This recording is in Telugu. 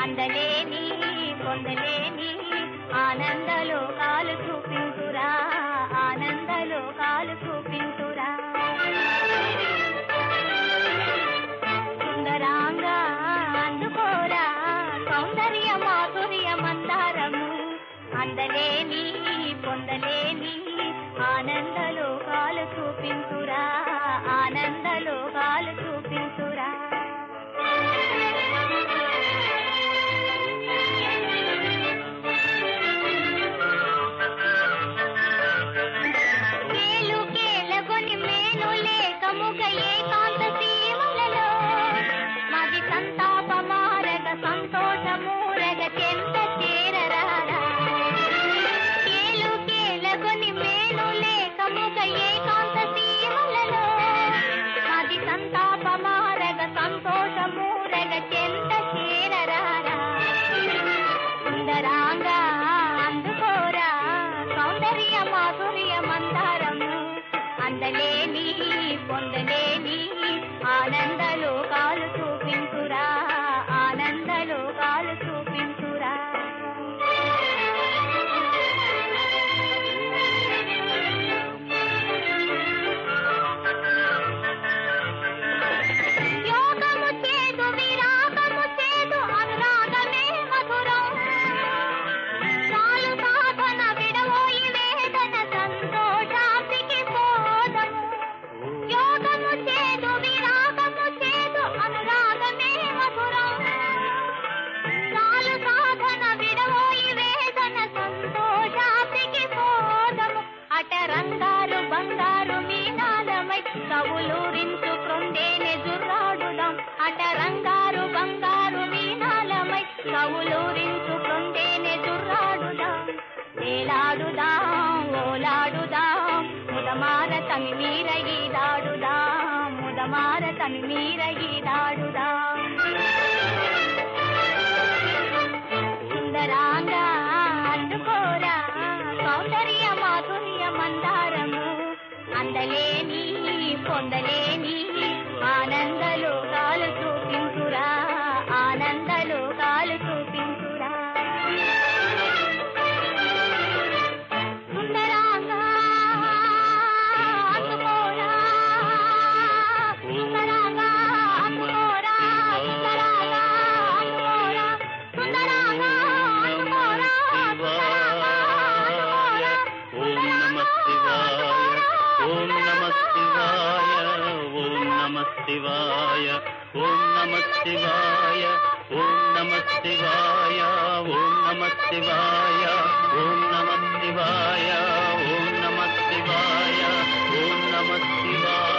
అందలేని పొందలేని ఆనందలోకాలు చూపించురా, ఆనందలోకాలు చూపించురా. సుందరాంగా అందుకోరా సౌందర్య మాధుర్య మందారము, అందలేని పొందలేని ఆనందలోకాలు చూపించురా, ఆనందలోకాలు చూపించురా. సంతోషమూరగ చెంత చేరరారా, కేలు కేలగొని మేను లేకముగ ఏకాంత సీమలలో, అది సంతాపమారగ సంతోషమూరగ చెంత చేరరారా. సుందరాంగా అందుకోరా సౌందర్య మాధుర్య మందారము, అందలేని పొందలేని ఆనందలోకాలు చూపించురా, ఆనందలోకాలు చూపించురా. యోగము చేదు విరాగము చేదు అనురాగమే మధురం, చాలు సాధన విడవోయి వేదన సంతోషానికి పోదము. యోగము చేదు విరాగము చేదు అనురాగమే మధురం, చాలు సాధన విడవోయి వేదన సంతోషానికి పోదము. అటరంగారు బంగారు మీనాలమై కవులూరించు క్రొండేనే జుర్రాడుదాం, అటరంగారు బంగారు మీనాలమై కవులూరించు క్రొండేనే జుర్రాడుదాం. వేలాడుదాం ఓలాడుదాం ముదమార తమి మీర ఈదాడుదాం, ముదమార తమి మీర ఈదాడుదాం. సుందరాంగా అందుకోరా సౌందర్య మాధుర్య మందారము, అందలేని పొందలేని ఆనందలోకాలు చూపించురా, ఆనందలోకాలు చూపించురా. సుందరాంగా అందుకోరా, సుందరాంగా అందుకోరా, సుందరాంగా అందుకోరా, సుందరాంగా అందుకోరా, సుందరాంగా అందుకోరా. ఓం నమః శివాయ, ఓం నమః శివాయ, ఓం నమః శివాయ, ఓం నమః శివాయ, ఓం నమః శివాయ, ఓం నమః శివాయ, ఓం నమః శివాయ, ఓం నమః శివాయ, ఓం నమః శివాయ.